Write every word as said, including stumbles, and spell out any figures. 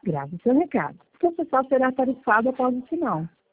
Grave seu recado. O processal será tarifado após o sinal.